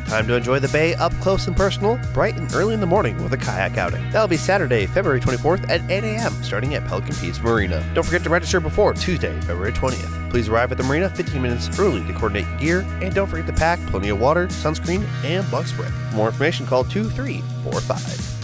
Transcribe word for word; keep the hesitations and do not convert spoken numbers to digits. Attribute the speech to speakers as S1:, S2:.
S1: Time to enjoy the bay up close and personal, bright and early in the morning with a kayak outing. That'll be Saturday, February twenty-fourth at eight a.m. starting at Pelican Peaks Marina. Don't forget to register before Tuesday, February twentieth. Please arrive at the marina fifteen minutes early to coordinate gear, and don't forget to pack plenty of water, sunscreen, and bug spray. For more information, call two three four five.